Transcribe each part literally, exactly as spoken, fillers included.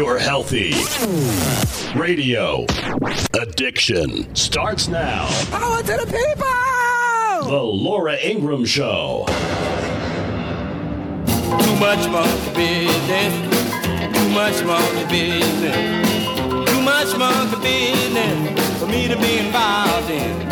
You're healthy. Radio addiction starts now. Power to the people! The Laura Ingraham Show. Too much monkey business. Too much monkey business. Too much monkey business for me to be involved in.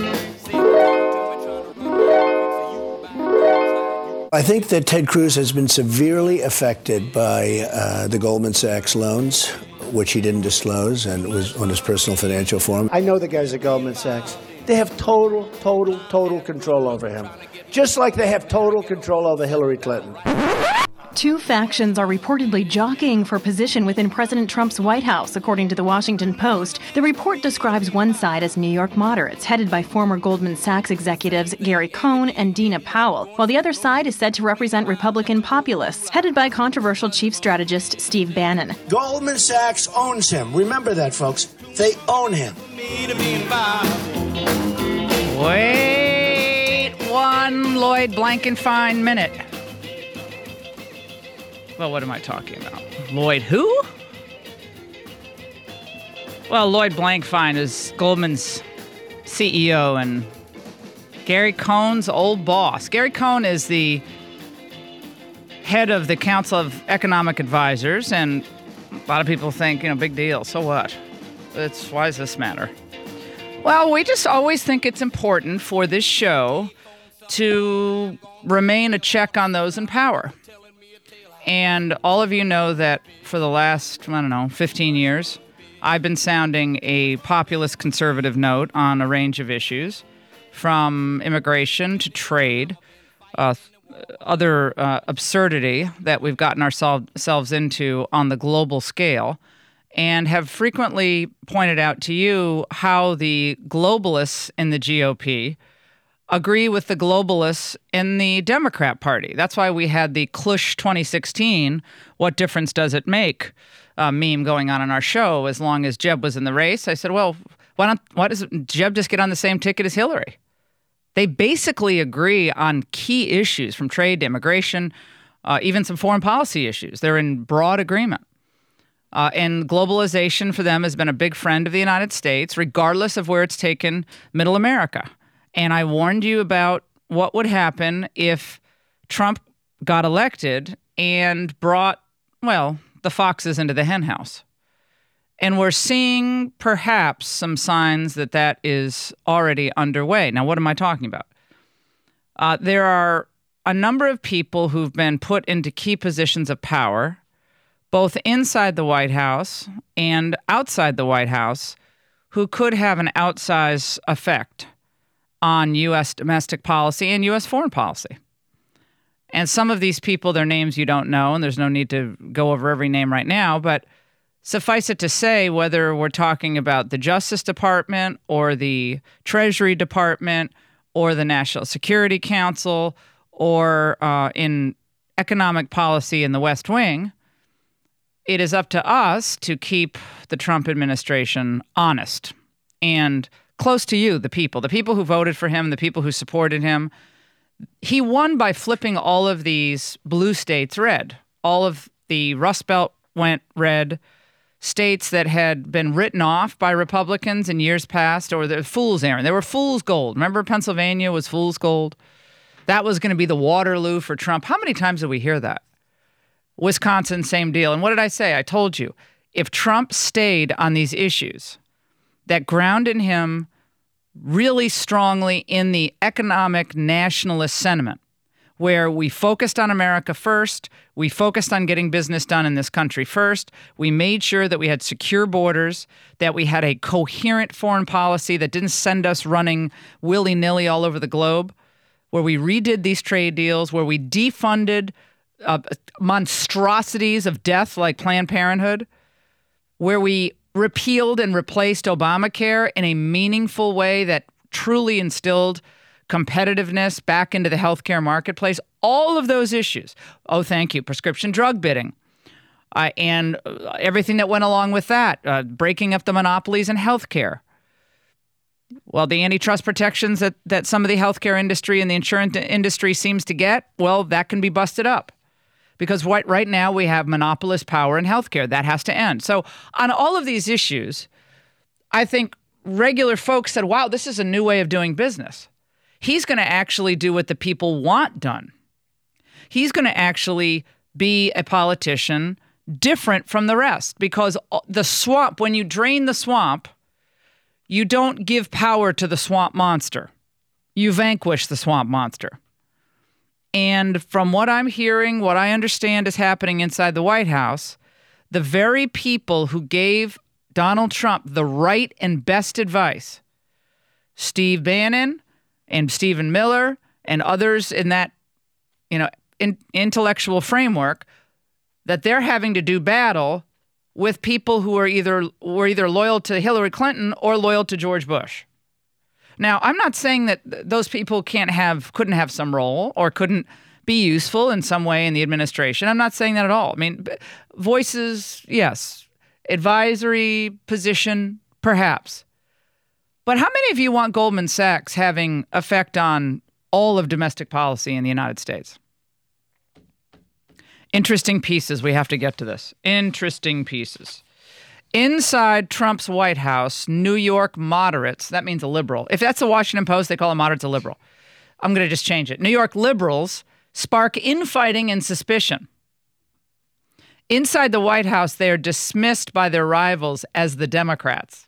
I think that Ted Cruz has been severely affected by uh, the Goldman Sachs loans, which he didn't disclose and was on his personal financial form. I know the guys at Goldman Sachs. They have total, total, total control over him, just like they have total control over Hillary Clinton. Two factions are reportedly jockeying for position within President Trump's White House, according to the Washington Post. The report describes one side as New York moderates, headed by former Goldman Sachs executives Gary Cohn and Dina Powell, while the other side is said to represent Republican populists, headed by controversial chief strategist Steve Bannon. Goldman Sachs owns him. Remember that, folks. They own him. Wait one Lloyd Blankenfein minute. Well, what am I talking about? Lloyd who? Well, Lloyd Blankfein is Goldman's C E O and Gary Cohn's old boss. Gary Cohn is the head of the Council of Economic Advisors, and a lot of people think, you know, big deal. So what? It's, why does this matter? Well, we just always think it's important for this show to remain a check on those in power. And all of you know that for the last, I don't know, fifteen years, I've been sounding a populist conservative note on a range of issues, from immigration to trade, uh, other uh, absurdity that we've gotten ourselves into on the global scale, and have frequently pointed out to you how the globalists in the G O P agree with the globalists in the Democrat Party. That's why we had the Clush twenty sixteen, what difference does it make, uh, meme going on in our show as long as Jeb was in the race. I said, well, why don't why doesn't Jeb just get on the same ticket as Hillary? They basically agree on key issues from trade to immigration, uh, even some foreign policy issues. They're in broad agreement. Uh, and globalization for them has been a big friend of the United States, regardless of where it's taken middle America. And I warned you about what would happen if Trump got elected and brought, well, the foxes into the henhouse. And we're seeing perhaps some signs that that is already underway. Now, what am I talking about? Uh, there are a number of people who've been put into key positions of power, both inside the White House and outside the White House, who could have an outsized effect on U S domestic policy and U S foreign policy. And some of these people, their names you don't know, and there's no need to go over every name right now, but suffice it to say, whether we're talking about the Justice Department or the Treasury Department or the National Security Council or uh, in economic policy in the West Wing, it is up to us to keep the Trump administration honest and close to you, the people, the people who voted for him, the people who supported him. He won by flipping all of these blue states red. All of the Rust Belt went red. States that had been written off by Republicans in years past, or the fool's errand. They were fool's gold. Remember Pennsylvania was fool's gold? That was going to be the Waterloo for Trump. How many times did we hear that? Wisconsin, same deal. And what did I say? I told you, if Trump stayed on these issues that grounded him really strongly in the economic nationalist sentiment, where we focused on America first, we focused on getting business done in this country first, we made sure that we had secure borders, that we had a coherent foreign policy that didn't send us running willy-nilly all over the globe, where we redid these trade deals, where we defunded uh, monstrosities of death like Planned Parenthood, where we repealed and replaced Obamacare in a meaningful way that truly instilled competitiveness back into the healthcare marketplace, all of those issues. Oh, thank you. Prescription drug bidding uh, and everything that went along with that, uh, breaking up the monopolies in healthcare. Well, the antitrust protections that, that some of the healthcare industry and the insurance industry seems to get, well, that can be busted up. because right, right now we have monopolist power in healthcare. That has to end. So on all of these issues, I think regular folks said, wow, this is a new way of doing business. He's going to actually do what the people want done. He's going to actually be a politician different from the rest, because the swamp, when you drain the swamp, you don't give power to the swamp monster. You vanquish the swamp monster. And from what I'm hearing, what I understand is happening inside the White House, the very people who gave Donald Trump the right and best advice, Steve Bannon and Stephen Miller and others in that, you know, in, intellectual framework, that they're having to do battle with people who are either were either loyal to Hillary Clinton or loyal to George Bush. Now, I'm not saying that th- those people can't have, couldn't have some role or couldn't be useful in some way in the administration. I'm not saying that at all. I mean, voices, yes. Advisory position, perhaps. But how many of you want Goldman Sachs having effect on all of domestic policy in the United States? Interesting pieces. We have to get to this. Interesting pieces. Inside Trump's White House, New York moderates, that means a liberal. If that's the Washington Post, they call a moderates a liberal. I'm going to just change it. New York liberals spark infighting and suspicion. Inside the White House, they are dismissed by their rivals as the Democrats.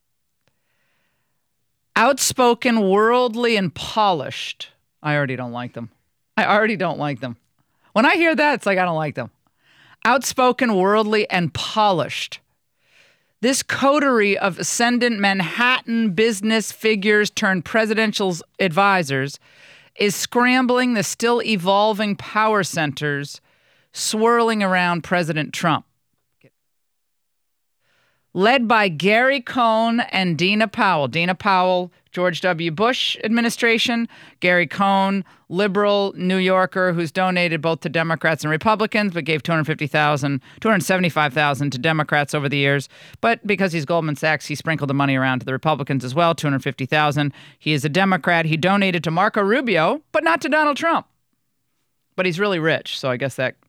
Outspoken, worldly, and polished. I already don't like them. I already don't like them. When I hear that, it's like I don't like them. Outspoken, worldly, and polished. This coterie of ascendant Manhattan business figures turned presidential advisors is scrambling the still evolving power centers swirling around President Trump. Led by Gary Cohn and Dina Powell. Dina Powell, George W. Bush administration. Gary Cohn, liberal New Yorker who's donated both to Democrats and Republicans, but gave two hundred fifty thousand dollars, two hundred seventy-five thousand dollars to Democrats over the years. But because he's Goldman Sachs, he sprinkled the money around to the Republicans as well, two hundred fifty thousand dollars. He is a Democrat. He donated to Marco Rubio, but not to Donald Trump. But he's really rich, so I guess that...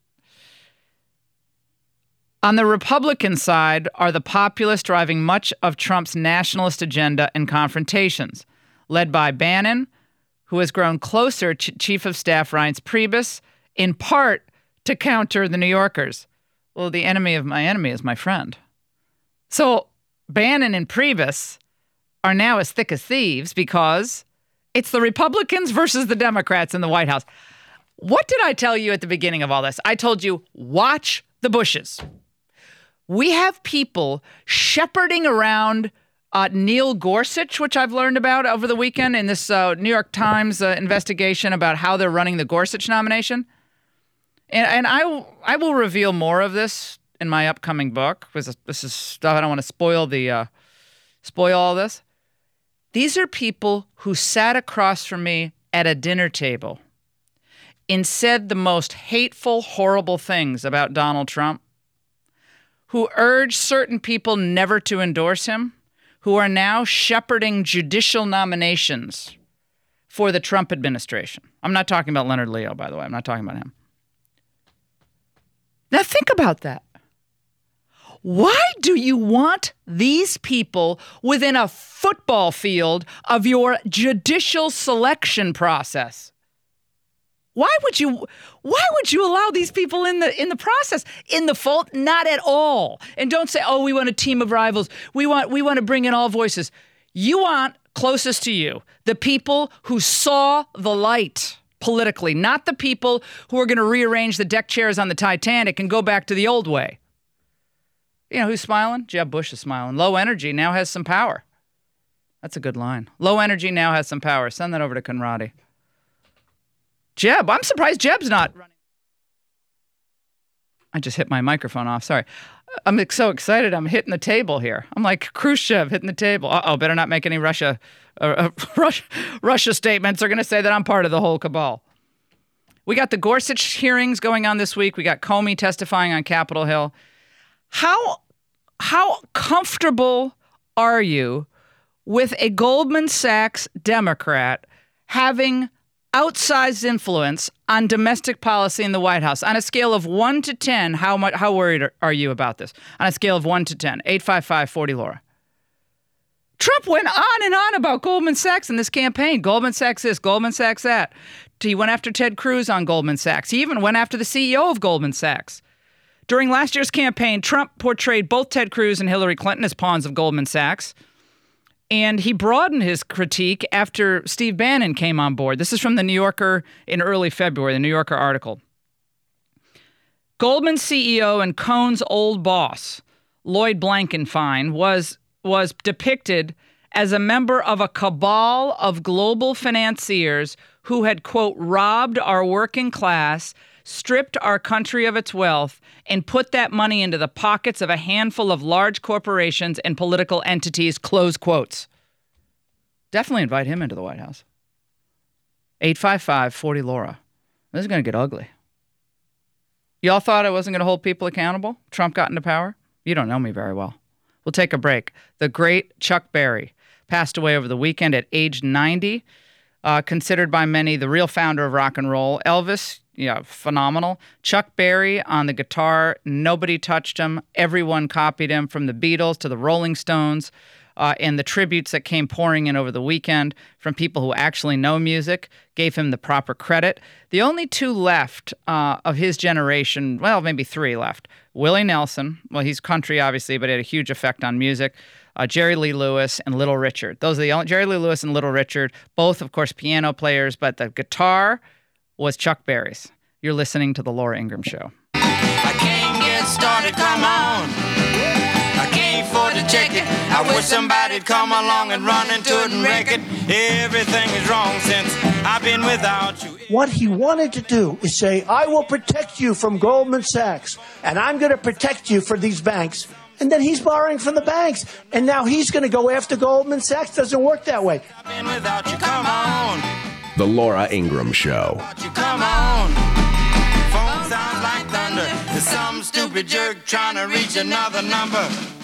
On the Republican side are the populists driving much of Trump's nationalist agenda and confrontations, led by Bannon, who has grown closer to Chief of Staff Reince Priebus, in part to counter the New Yorkers. Well, the enemy of my enemy is my friend. So Bannon and Priebus are now as thick as thieves because it's the Republicans versus the Democrats in the White House. What did I tell you at the beginning of all this? I told you, watch the Bushes. We have people shepherding around uh, Neil Gorsuch, which I've learned about over the weekend in this uh, New York Times uh, investigation about how they're running the Gorsuch nomination. And, and I, w- I will reveal more of this in my upcoming book, because this is stuff I don't want to spoil the uh, spoil all this. These are people who sat across from me at a dinner table and said the most hateful, horrible things about Donald Trump, who urged certain people never to endorse him, who are now shepherding judicial nominations for the Trump administration. I'm not talking about Leonard Leo, by the way. I'm not talking about him. Now think about that. Why do you want these people within a football field of your judicial selection process? Why would you why would you allow these people in the in the process? In the fold? Not at all. And don't say, oh, we want a team of rivals. We want we want to bring in all voices. You want closest to you, the people who saw the light politically, not the people who are going to rearrange the deck chairs on the Titanic and go back to the old way. You know who's smiling? Jeb Bush is smiling. Low energy now has some power. That's a good line. Low energy now has some power. Send that over to Conradi. Jeb, I'm surprised Jeb's not running. I just hit my microphone off. Sorry. I'm so excited. I'm hitting the table here. I'm like Khrushchev hitting the table. Uh-oh, better not make any Russia uh, uh, Russia, Russia statements. They're going to say that I'm part of the whole cabal. We got the Gorsuch hearings going on this week. We got Comey testifying on Capitol Hill. How, how comfortable are you with a Goldman Sachs Democrat having outsized influence on domestic policy in the White House. On a scale of one to ten, how much, how worried are, are you about this? On a scale of one to ten, eight five five, forty, Laura. Trump went on and on about Goldman Sachs in this campaign. Goldman Sachs this, Goldman Sachs that. He went after Ted Cruz on Goldman Sachs. He even went after the C E O of Goldman Sachs. During last year's campaign, Trump portrayed both Ted Cruz and Hillary Clinton as pawns of Goldman Sachs. And he broadened his critique after Steve Bannon came on board. This is from the New Yorker in early February, the New Yorker article. Goldman C E O and Cohn's old boss, Lloyd Blankfein, was, was depicted as a member of a cabal of global financiers who had, quote, robbed our working class, stripped our country of its wealth, and put that money into the pockets of a handful of large corporations and political entities, close quotes. Definitely invite him into the White House. eight five five, forty, Laura. This is going to get ugly. Y'all thought I wasn't going to hold people accountable? Trump got into power? You don't know me very well. We'll take a break. The great Chuck Berry passed away over the weekend at age ninety, uh, considered by many the real founder of rock and roll. Elvis, yeah, phenomenal. Chuck Berry on the guitar, nobody touched him. Everyone copied him, from the Beatles to the Rolling Stones, uh, and the tributes that came pouring in over the weekend from people who actually know music gave him the proper credit. The only two left uh, of his generation, well, maybe three left. Willie Nelson, well, he's country, obviously, but had a huge effect on music. Uh, Jerry Lee Lewis and Little Richard. Those are the only, Jerry Lee Lewis and Little Richard, both, of course, piano players, but the guitar was Chuck Berry's. You're listening to The Laura Ingraham Show. I can't get started, come on. I can't afford to check it. I wish somebody'd come along and run into it and wreck it. Everything is wrong since I've been without you. What he wanted to do is say, I will protect you from Goldman Sachs, and I'm going to protect you for these banks. And then he's borrowing from the banks. And now he's going to go after Goldman Sachs. Doesn't work that way. I've been without you, come on. The Laura Ingraham Show. You come on. Phone sounds like thunder. There's some stupid jerk trying to reach another number.